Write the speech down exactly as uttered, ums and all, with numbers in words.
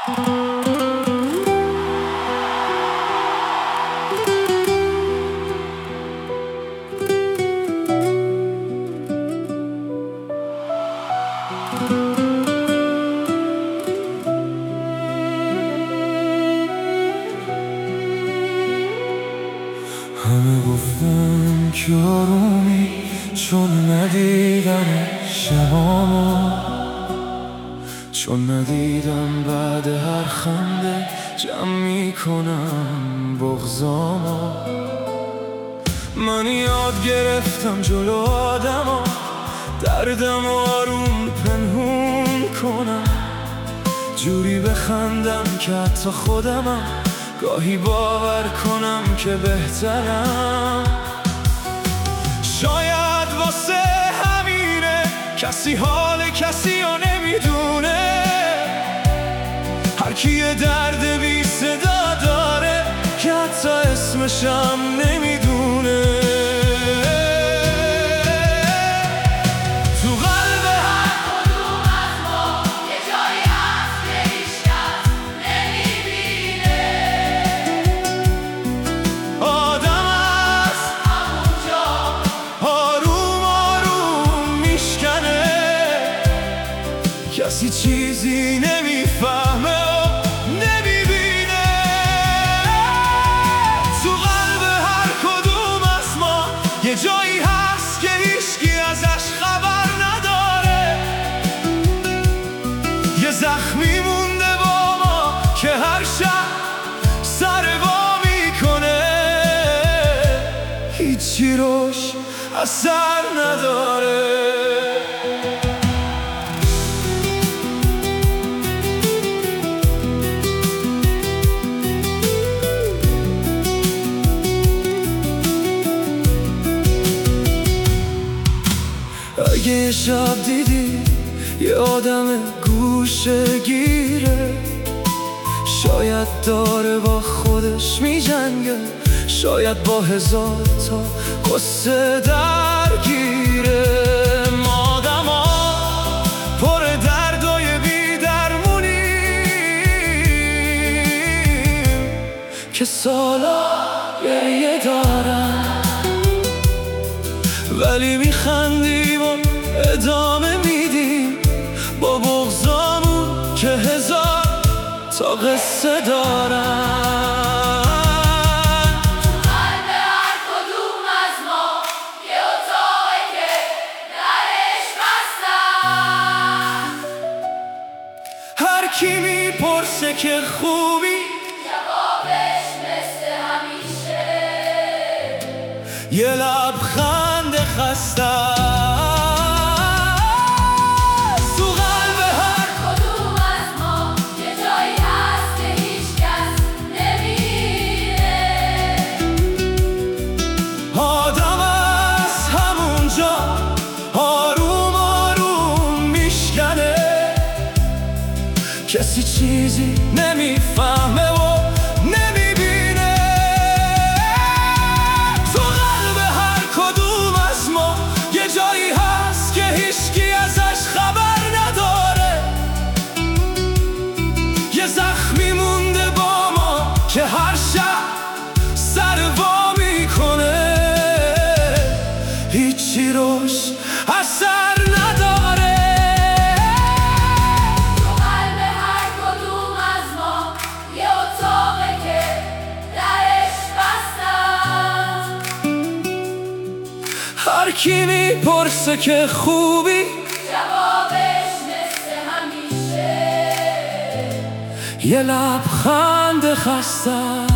همه گفتن که آرومی چون ندیدن شمامو، چون ندیدم بعد هر خنده جمع میکنم بغضامو. من یاد گرفتم جلو آدما دردم آروم پنهون کنم، جوری بخندم که حتی خودمم گاهی باور کنم که بهترم. شاید واسه همینه کسی حال کسی رو نمیدونه، هر کی یه درد بی صدا داره که حتی اسمشم نمیدونه. کسی چیزی نمیفهمه و نمیبینه، تو قلب هر کدوم از ما یه جایی هست که هیچکی ازش خبر نداره، یه زخمی مونده با ما که هر شب سر وا میکنه، هیچی روش اثر نداره. اگه شب دیدی یه آدم گوشه گیره، شاید داره با خودش میجنگه، شاید با هزار تا قصه درگیره. ما آدما پر دردای بی درمونیم که سالا گریه دارن، ولی میخندیم و ادامه میدیم با بغضامون که هزار تا قصه دارن. تو قلب هر کدوم از ما یه اتاقه که درش بستن، هر کی میپرسه که خوبی جوابش مثل همیشه یه لبخند خسته. کسی چیزی نمیفهمه و نمیبینه، تو قلب هر کدوم از ما یه جایی هست که هیچکی ازش خبر نداره، یه زخمی مونده با ما که هر شب سر وا میکنه، هیچی روش اثر نداره. هر کی میپرسه که خوبی جوابش مثل همیشه یه لبخند خسته.